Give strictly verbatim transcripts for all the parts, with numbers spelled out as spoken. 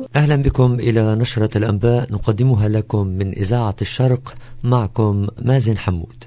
أهلا بكم إلى نشرة الأنباء نقدمها لكم من إذاعة الشرق، معكم مازن حمود.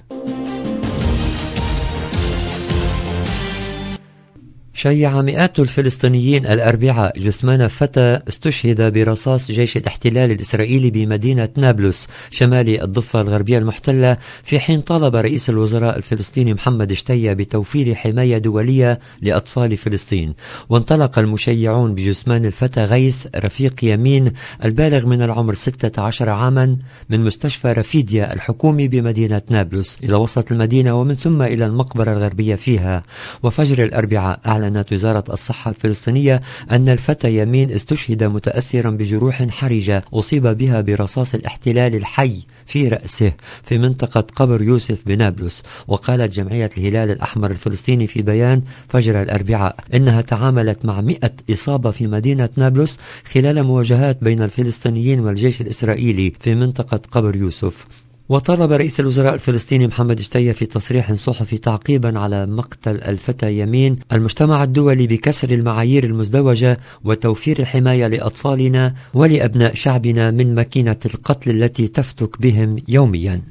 شيع مئات الفلسطينيين الأربعاء جثمان فتى استشهد برصاص جيش الاحتلال الإسرائيلي بمدينة نابلس شمال الضفة الغربية المحتلة، في حين طالب رئيس الوزراء الفلسطيني محمد شتية بتوفير حماية دولية لأطفال فلسطين. وانطلق المشيعون بجثمان الفتى غيث رفيق يمين البالغ من العمر ستة عشر عاما من مستشفى رفيديا الحكومي بمدينة نابلس إلى وسط المدينة، ومن ثم إلى المقبرة الغربية فيها. وفجر الأربعاء أعلنت وزارة الصحة الفلسطينية أن الفتى يمين استشهد متأثرا بجروح حرجة أصيب بها برصاص الاحتلال الحي في رأسه في منطقة قبر يوسف بنابلس. وقالت جمعية الهلال الأحمر الفلسطيني في بيان فجر الأربعاء إنها تعاملت مع مئة إصابة في مدينة نابلس خلال مواجهات بين الفلسطينيين والجيش الإسرائيلي في منطقة قبر يوسف. وطالب رئيس الوزراء الفلسطيني محمد شتية في تصريح صحفي تعقيبا على مقتل الفتى يمين المجتمع الدولي بكسر المعايير المزدوجة وتوفير الحماية لأطفالنا ولأبناء شعبنا من ماكينة القتل التي تفتك بهم يوميا.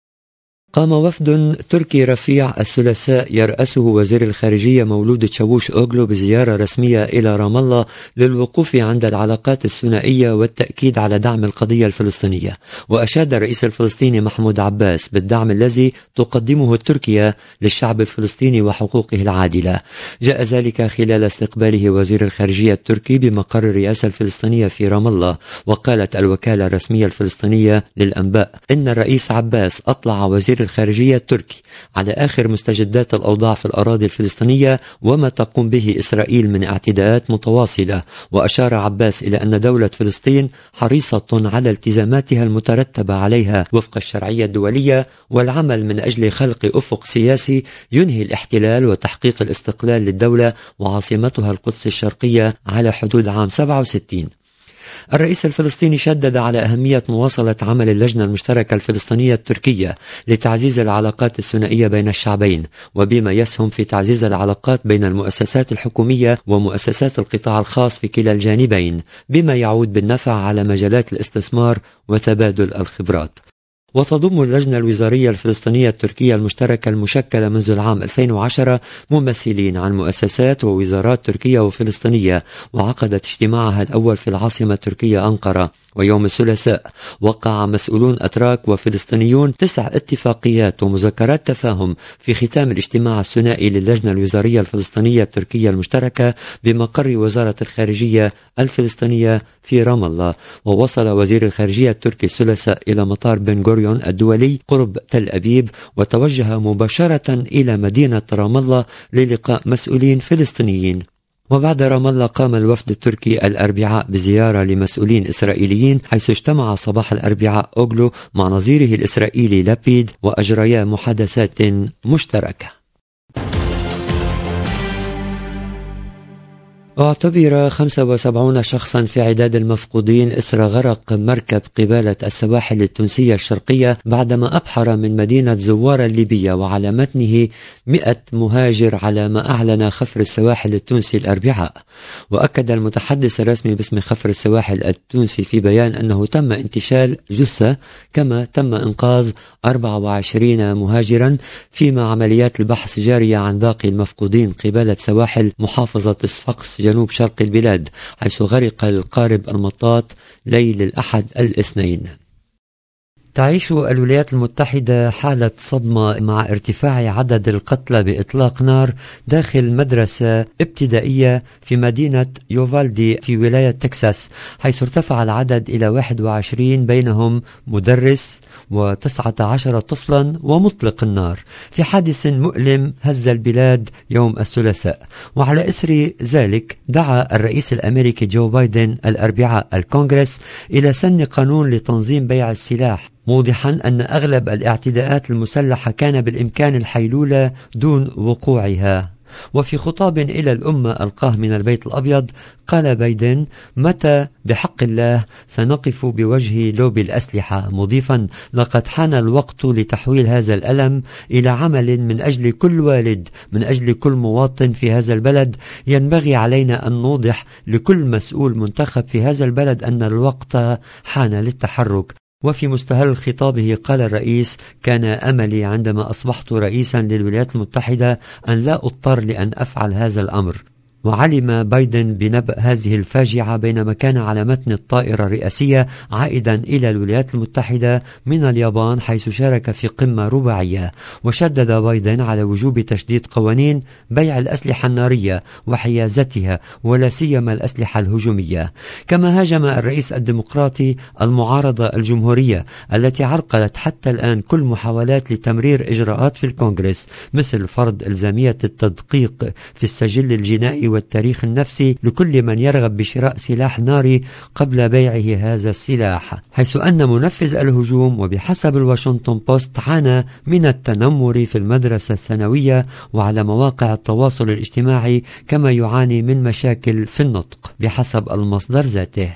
قام وفد تركي رفيع الثلاثاء يرأسه وزير الخارجية مولود تشاووش أوغلو بزيارة رسمية إلى رام الله للوقوف عند العلاقات الثنائية والتأكيد على دعم القضية الفلسطينية. وأشاد الرئيس الفلسطيني محمود عباس بالدعم الذي تقدمه تركيا للشعب الفلسطيني وحقوقه العادلة. جاء ذلك خلال استقباله وزير الخارجية التركي بمقر الرئاسة الفلسطينية في رام الله. وقالت الوكالة الرسمية الفلسطينية للأنباء إن الرئيس عباس أطلع وزير الخارجية التركي على آخر مستجدات الأوضاع في الأراضي الفلسطينية وما تقوم به إسرائيل من اعتداءات متواصلة. وأشار عباس إلى أن دولة فلسطين حريصة على التزاماتها المترتبة عليها وفق الشرعية الدولية، والعمل من أجل خلق أفق سياسي ينهي الاحتلال وتحقيق الاستقلال للدولة وعاصمتها القدس الشرقية على حدود عام سبعة وستين. الرئيس الفلسطيني شدد على أهمية مواصلة عمل اللجنة المشتركة الفلسطينية التركية لتعزيز العلاقات الثنائية بين الشعبين، وبما يسهم في تعزيز العلاقات بين المؤسسات الحكومية ومؤسسات القطاع الخاص في كلا الجانبين، بما يعود بالنفع على مجالات الاستثمار وتبادل الخبرات. وتضم اللجنة الوزارية الفلسطينية التركية المشتركة المشكلة منذ العام ألفين وعشرة ممثلين عن مؤسسات ووزارات تركية وفلسطينية، وعقدت اجتماعها الأول في العاصمة التركية أنقرة. ويوم الثلاثاء وقع مسؤولون أتراك وفلسطينيون تسع اتفاقيات ومذكرات تفاهم في ختام الاجتماع الثنائي للجنة الوزارية الفلسطينية التركية المشتركة بمقر وزارة الخارجية الفلسطينية في رام الله. ووصل وزير الخارجية التركي الثلاثاء إلى مطار بن غوريون الدولي قرب تل أبيب، وتوجه مباشرة إلى مدينة رام الله للقاء مسؤولين فلسطينيين. وبعد رام الله قام الوفد التركي الأربعاء بزيارة لمسؤولين إسرائيليين، حيث اجتمع صباح الأربعاء أوغلو مع نظيره الإسرائيلي لابيد وأجريا محادثات مشتركة. اعتبر خمسة وسبعين شخصا في عداد المفقودين إثر غرق مركب قبالة السواحل التونسية الشرقية بعدما أبحر من مدينة زوارة الليبية وعلى متنه مئة مهاجر، على ما أعلن خفر السواحل التونسي الأربعاء. وأكد المتحدث الرسمي باسم خفر السواحل التونسي في بيان أنه تم انتشال جثة، كما تم إنقاذ أربعة وعشرين مهاجرا، فيما عمليات البحث جارية عن باقي المفقودين قبالة سواحل محافظة صفاقس جنوب شرق البلاد، حيث غرق القارب المطاط ليل الأحد الاثنين. تعيش الولايات المتحدة حالة صدمة مع ارتفاع عدد القتلى بإطلاق نار داخل مدرسة ابتدائية في مدينة يوفالدي في ولاية تكساس، حيث ارتفع العدد إلى واحد وعشرين، بينهم مدرس وتسعة عشر طفلا ومطلق النار، في حادث مؤلم هز البلاد يوم الثلاثاء. وعلى إثر ذلك دعا الرئيس الأمريكي جو بايدن الأربعاء الكونغرس إلى سن قانون لتنظيم بيع السلاح، موضحا أن أغلب الاعتداءات المسلحة كان بالإمكان الحيلولة دون وقوعها. وفي خطاب إلى الأمة ألقاه من البيت الأبيض قال بايدن: متى بحق الله سنقف بوجه لوبي الأسلحة، مضيفا: لقد حان الوقت لتحويل هذا الألم إلى عمل من أجل كل والد، من أجل كل مواطن في هذا البلد. ينبغي علينا أن نوضح لكل مسؤول منتخب في هذا البلد أن الوقت حان للتحرك. وفي مستهل خطابه قال الرئيس: كان أملي عندما أصبحت رئيسا للولايات المتحدة أن لا أضطر لأن أفعل هذا الأمر. وعلم بايدن بنبأ هذه الفاجعة بينما كان على متن الطائرة الرئاسية عائدا إلى الولايات المتحدة من اليابان، حيث شارك في قمة رباعية. وشدد بايدن على وجوب تشديد قوانين بيع الأسلحة النارية وحيازتها، ولا سيما الأسلحة الهجومية. كما هاجم الرئيس الديمقراطي المعارضة الجمهورية التي عرقلت حتى الآن كل محاولات لتمرير إجراءات في الكونغرس، مثل فرض إلزامية التدقيق في السجل الجنائي والتاريخ النفسي لكل من يرغب بشراء سلاح ناري قبل بيعه هذا السلاح، حيث أن منفذ الهجوم وبحسب الواشنطن بوست عانى من التنمر في المدرسة الثانوية وعلى مواقع التواصل الاجتماعي، كما يعاني من مشاكل في النطق بحسب المصدر ذاته.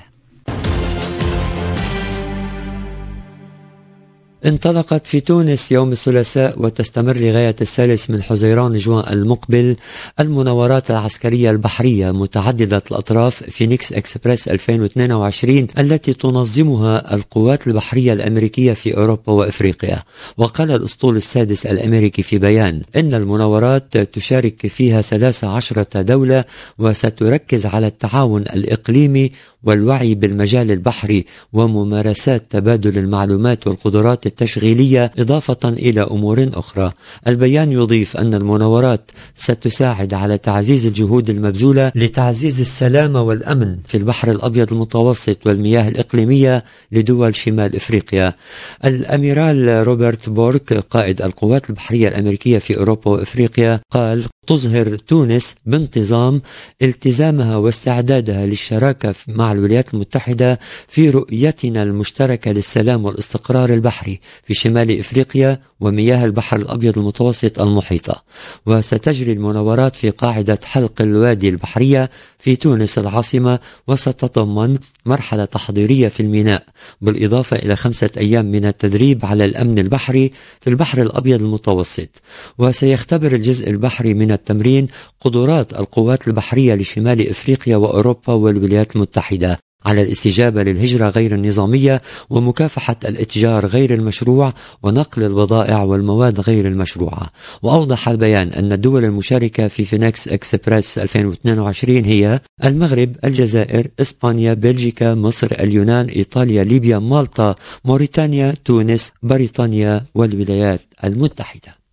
انطلقت في تونس يوم الثلاثاء وتستمر لغاية الثالث من حزيران جوان المقبل المناورات العسكرية البحرية متعددة الأطراف فينيكس إكسبريس ألفين واثنين وعشرين التي تنظمها القوات البحرية الأمريكية في أوروبا وإفريقيا. وقال الأسطول السادس الأمريكي في بيان إن المناورات تشارك فيها ثلاث عشرة دولة وستركز على التعاون الإقليمي والوعي بالمجال البحري وممارسات تبادل المعلومات والقدرات التشغيلية، إضافة إلى أمور أخرى. البيان يضيف أن المناورات ستساعد على تعزيز الجهود المبذولة لتعزيز السلام والأمن في البحر الأبيض المتوسط والمياه الإقليمية لدول شمال إفريقيا. الأميرال روبرت بورك قائد القوات البحرية الأمريكية في أوروبا وإفريقيا قال: تظهر تونس بانتظام التزامها واستعدادها للشراكة مع الولايات المتحدة في رؤيتنا المشتركة للسلام والاستقرار البحري في شمال إفريقيا ومياه البحر الأبيض المتوسط المحيطة. وستجري المناورات في قاعدة حلق الوادي البحرية في تونس العاصمة، وستتضمن مرحلة تحضيرية في الميناء، بالإضافة إلى خمسة أيام من التدريب على الأمن البحري في البحر الأبيض المتوسط. وسيختبر الجزء البحري من التمرين قدرات القوات البحرية لشمال إفريقيا وأوروبا والولايات المتحدة على الاستجابة للهجرة غير النظامية ومكافحة الاتجار غير المشروع ونقل البضائع والمواد غير المشروعة. وأوضح البيان أن الدول المشاركة في فينيكس إكسبريس ألفين واثنين وعشرين هي المغرب، الجزائر، إسبانيا، بلجيكا، مصر، اليونان، إيطاليا، ليبيا، مالطا، موريتانيا، تونس، بريطانيا والولايات المتحدة.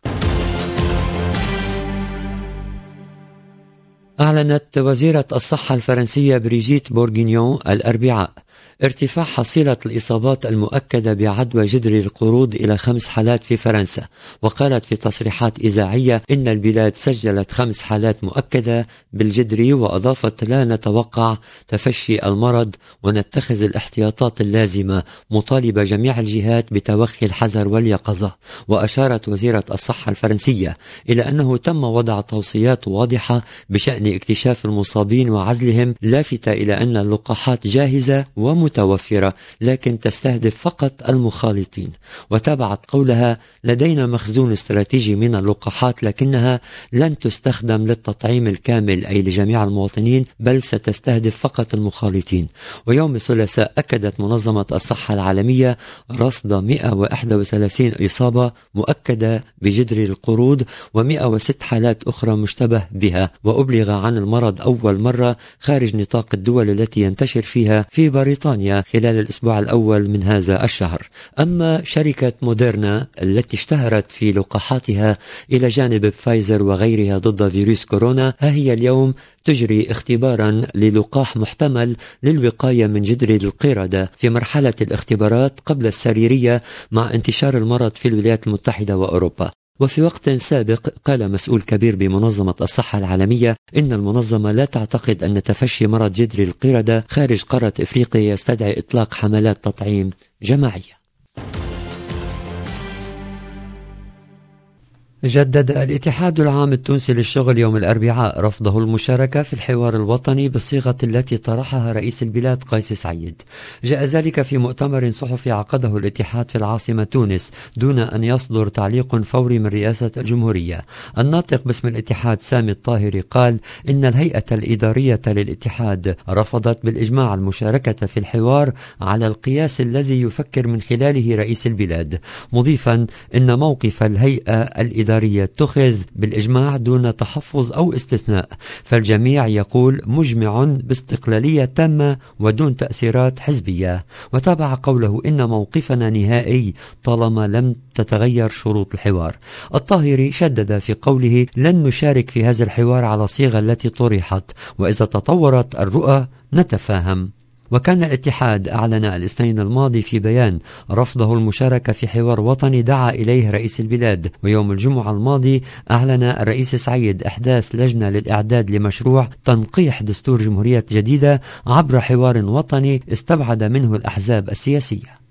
أعلنت وزيرة الصحة الفرنسية بريجيت بورغينيون الأربعاء ارتفاع حصيلة الإصابات المؤكدة بعدوى جدري القرود إلى خمس حالات في فرنسا. وقالت في تصريحات إذاعية إن البلاد سجلت خمس حالات مؤكدة بالجدري، وأضافت: لا نتوقع تفشي المرض ونتخذ الاحتياطات اللازمة، مطالبة جميع الجهات بتوخي الحذر واليقظة. وأشارت وزيرة الصحة الفرنسية إلى أنه تم وضع توصيات واضحة بشأن اكتشاف المصابين وعزلهم، لافتة إلى أن اللقاحات جاهزة ومتوفرة لكن تستهدف فقط المخالطين. وتابعت قولها: لدينا مخزون استراتيجي من اللقاحات لكنها لن تستخدم للتطعيم الكامل أي لجميع المواطنين، بل ستستهدف فقط المخالطين. ويوم الثلاثاء أكدت منظمة الصحة العالمية رصد مئة وواحد وثلاثين إصابة مؤكدة بجدري القرود ومئة وست حالات أخرى مشتبه بها. وأبلغ عن المرض أول مرة خارج نطاق الدول التي ينتشر فيها في بريطانيا خلال الأسبوع الأول من هذا الشهر. أما شركة موديرنا التي اشتهرت في لقاحاتها إلى جانب فايزر وغيرها ضد فيروس كورونا، ها هي اليوم تجري اختبارا للقاح محتمل للوقاية من جدري القردة في مرحلة الاختبارات قبل السريرية مع انتشار المرض في الولايات المتحدة وأوروبا. وفي وقت سابق قال مسؤول كبير بمنظمة الصحة العالمية إن المنظمة لا تعتقد أن تفشي مرض جدري القردة خارج قارة إفريقيا يستدعي إطلاق حملات تطعيم جماعية. جدد الاتحاد العام التونسي للشغل يوم الأربعاء رفضه المشاركة في الحوار الوطني بالصيغة التي طرحها رئيس البلاد قيس سعيد. جاء ذلك في مؤتمر صحفي عقده الاتحاد في العاصمة تونس دون أن يصدر تعليق فوري من رئاسة الجمهورية. الناطق باسم الاتحاد سامي الطاهري قال إن الهيئة الإدارية للاتحاد رفضت بالإجماع المشاركة في الحوار على القياس الذي يفكر من خلاله رئيس البلاد، مضيفا إن موقف الهيئة الإدارية اتخذ بالإجماع دون تحفظ أو استثناء، فالجميع يقول مجمع باستقلالية تامة ودون تأثيرات حزبية. وتابع قوله إن موقفنا نهائي طالما لم تتغير شروط الحوار. الطاهري شدد في قوله لن نشارك في هذا الحوار على الصيغة التي طرحت، وإذا تطورت الرؤى نتفاهم. وكان الاتحاد أعلن الاثنين الماضي في بيان رفضه المشاركة في حوار وطني دعا إليه رئيس البلاد. ويوم الجمعة الماضي أعلن الرئيس سعيد إحداث لجنة للإعداد لمشروع تنقيح دستور جمهورية جديدة عبر حوار وطني استبعد منه الأحزاب السياسية.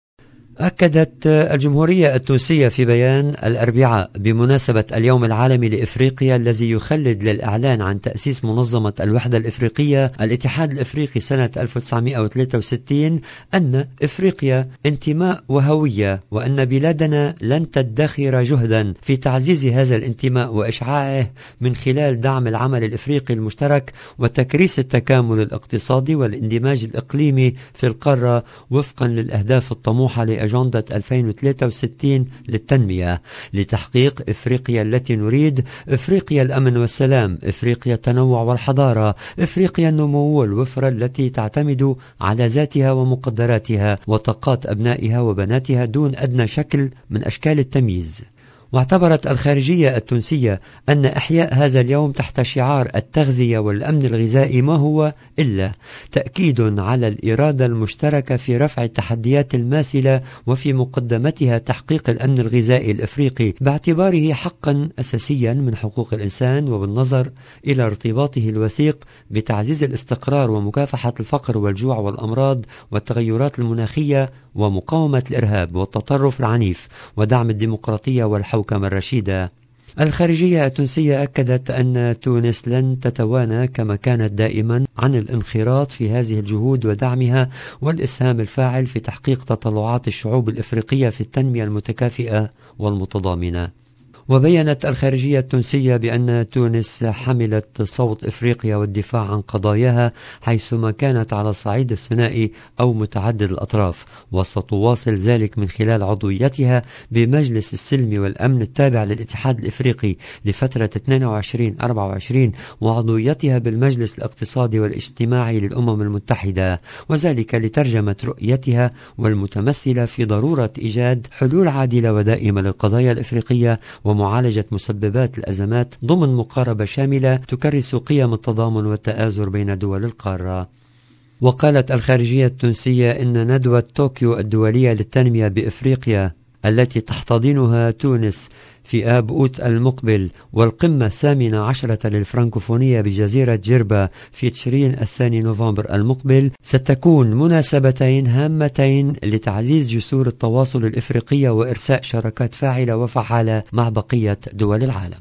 أكدت الجمهورية التونسية في بيان الأربعاء بمناسبة اليوم العالمي لإفريقيا الذي يخلد للإعلان عن تأسيس منظمة الوحدة الإفريقية الاتحاد الإفريقي سنة ألف وتسعمائة وثلاثة وستين أن إفريقيا انتماء وهوية، وأن بلادنا لن تدخر جهدا في تعزيز هذا الانتماء وإشعاعه من خلال دعم العمل الإفريقي المشترك وتكريس التكامل الاقتصادي والاندماج الإقليمي في القارة وفقا للأهداف الطموحة لأجندة أجندة ألفين وثلاثة وستين للتنمية لتحقيق إفريقيا التي نريد، إفريقيا الأمن والسلام، إفريقيا التنوع والحضارة، إفريقيا النمو والوفرة التي تعتمد على ذاتها ومقدراتها وطاقات أبنائها وبناتها دون أدنى شكل من أشكال التمييز. واعتبرت الخارجية التونسية أن إحياء هذا اليوم تحت شعار التغذية والأمن الغذائي ما هو إلا تأكيد على الإرادة المشتركة في رفع التحديات الماثلة وفي مقدمتها تحقيق الأمن الغذائي الإفريقي باعتباره حقا أساسيا من حقوق الإنسان، وبالنظر إلى ارتباطه الوثيق بتعزيز الاستقرار ومكافحة الفقر والجوع والأمراض والتغيرات المناخية ومقاومة الإرهاب والتطرف العنيف ودعم الديمقراطية والحوكمة الرشيدة. الخارجية التونسية أكدت أن تونس لن تتوانى كما كانت دائما عن الانخراط في هذه الجهود ودعمها والإسهام الفاعل في تحقيق تطلعات الشعوب الإفريقية في التنمية المتكافئة والمتضامنة. وبيّنت الخارجية التونسية بأن تونس حملت صوت إفريقيا والدفاع عن قضاياها حيثما كانت على الصعيد الثنائي أو متعدد الأطراف، وستواصل ذلك من خلال عضويتها بمجلس السلم والأمن التابع للاتحاد الإفريقي لفترة اثنين وعشرين أربعة وعشرين وعضويتها بالمجلس الاقتصادي والاجتماعي للأمم المتحدة، وذلك لترجمة رؤيتها والمتمثلة في ضرورة إيجاد حلول عادلة ودائمة للقضايا الإفريقية ومعالجة مسببات الأزمات ضمن مقاربة شاملة تكرس قيم التضامن والتآزر بين دول القارة. وقالت الخارجية التونسية إن ندوة طوكيو الدولية للتنمية بإفريقيا التي تحتضنها تونس في آب أوت المقبل والقمة الثامنة عشرة للفرنكوفونية بجزيرة جربة في تشرين الثاني نوفمبر المقبل ستكون مناسبتين هامتين لتعزيز جسور التواصل الإفريقية وإرساء شراكات فاعلة وفعالة مع بقية دول العالم.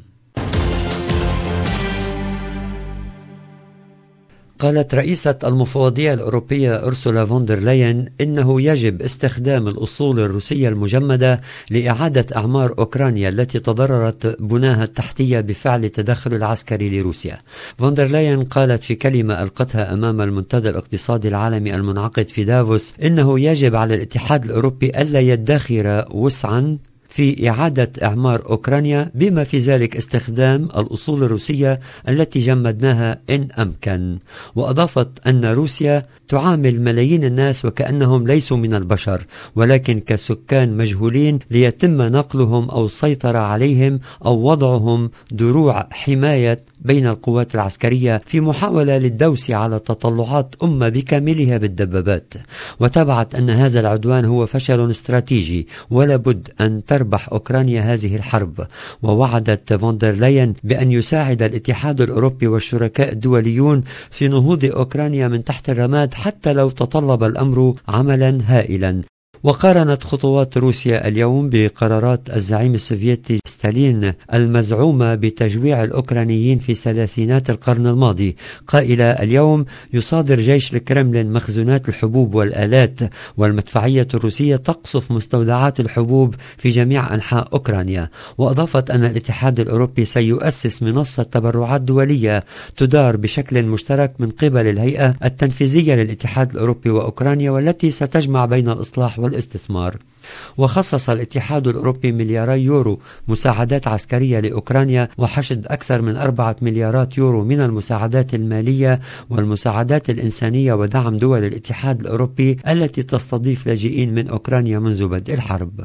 قالت رئيسة المفوضية الأوروبية أرسولا فوندر لاين إنه يجب استخدام الأصول الروسية المجمدة لإعادة أعمار أوكرانيا التي تضررت بناها التحتية بفعل التدخل العسكري لروسيا. فوندر لاين قالت في كلمة ألقتها أمام المنتدى الاقتصادي العالمي المنعقد في دافوس إنه يجب على الاتحاد الأوروبي ألا يدخر وسعا في إعادة إعمار أوكرانيا بما في ذلك استخدام الأصول الروسية التي جمدناها إن أمكن. وأضافت أن روسيا تعامل ملايين الناس وكأنهم ليسوا من البشر ولكن كسكان مجهولين ليتم نقلهم أو السيطرة عليهم أو وضعهم دروع حماية بين القوات العسكرية في محاولة للدوس على تطلعات أمة بكاملها بالدبابات. وتابعت أن هذا العدوان هو فشل استراتيجي ولا بد أن تربح أوكرانيا هذه الحرب. ووعدت فوندر لاين بأن يساعد الاتحاد الأوروبي والشركاء الدوليون في نهوض أوكرانيا من تحت الرماد حتى لو تطلب الأمر عملا هائلا. وقارنت خطوات روسيا اليوم بقرارات الزعيم السوفيتي ستالين المزعومة بتجويع الأوكرانيين في ثلاثينات القرن الماضي، قائلة اليوم يصادر جيش الكرملين مخزونات الحبوب والآلات، والمدفعية الروسية تقصف مستودعات الحبوب في جميع أنحاء أوكرانيا. وأضافت أن الاتحاد الأوروبي سيؤسس منصة تبرعات دولية تدار بشكل مشترك من قبل الهيئة التنفيذية للاتحاد الأوروبي وأوكرانيا، والتي ستجمع بين الإصلاح والاستثمار. وخصص الاتحاد الأوروبي ملياري يورو مساعدات عسكرية لأوكرانيا، وحشد أكثر من أربعة مليارات يورو من المساعدات المالية والمساعدات الإنسانية ودعم دول الاتحاد الأوروبي التي تستضيف لاجئين من أوكرانيا منذ بدء الحرب.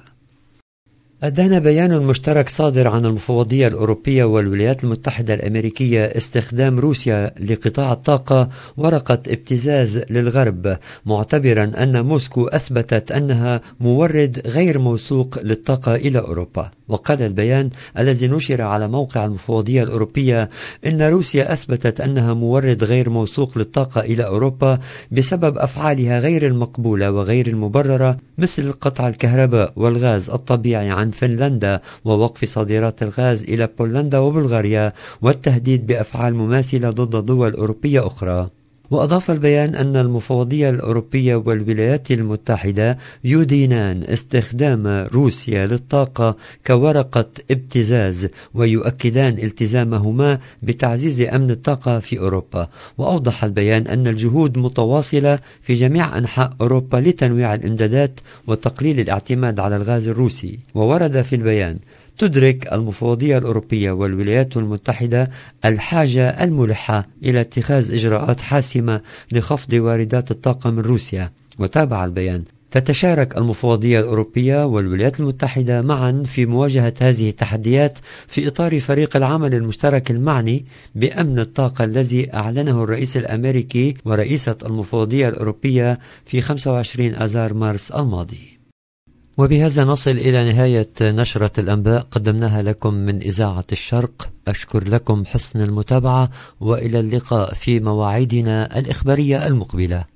أدان بيان مشترك صادر عن المفوضية الأوروبية والولايات المتحدة الأمريكية استخدام روسيا لقطاع الطاقة ورقة ابتزاز للغرب، معتبرا أن موسكو أثبتت أنها مورد غير موثوق للطاقة إلى أوروبا. وقال البيان الذي نشر على موقع المفوضية الأوروبية إن روسيا أثبتت أنها مورد غير موثوق للطاقة إلى أوروبا بسبب أفعالها غير المقبولة وغير المبررة، مثل قطع الكهرباء والغاز الطبيعي عن فنلندا ووقف صادرات الغاز إلى بولندا وبلغاريا، والتهديد بأفعال مماثلة ضد دول أوروبية أخرى. وأضاف البيان أن المفوضية الأوروبية والولايات المتحدة يدينان استخدام روسيا للطاقة كورقة ابتزاز، ويؤكدان التزامهما بتعزيز أمن الطاقة في أوروبا. وأوضح البيان أن الجهود متواصلة في جميع أنحاء أوروبا لتنويع الإمدادات وتقليل الاعتماد على الغاز الروسي. وورد في البيان: تدرك المفوضية الأوروبية والولايات المتحدة الحاجة الملحة إلى اتخاذ إجراءات حاسمة لخفض واردات الطاقة من روسيا. وتابع البيان: تتشارك المفوضية الأوروبية والولايات المتحدة معا في مواجهة هذه التحديات في إطار فريق العمل المشترك المعني بأمن الطاقة الذي أعلنه الرئيس الأمريكي ورئيسة المفوضية الأوروبية في خمسة وعشرين آذار مارس الماضي. وبهذا نصل إلى نهاية نشرة الأنباء قدمناها لكم من إذاعة الشرق. أشكر لكم حسن المتابعة، وإلى اللقاء في مواعيدنا الإخبارية المقبلة.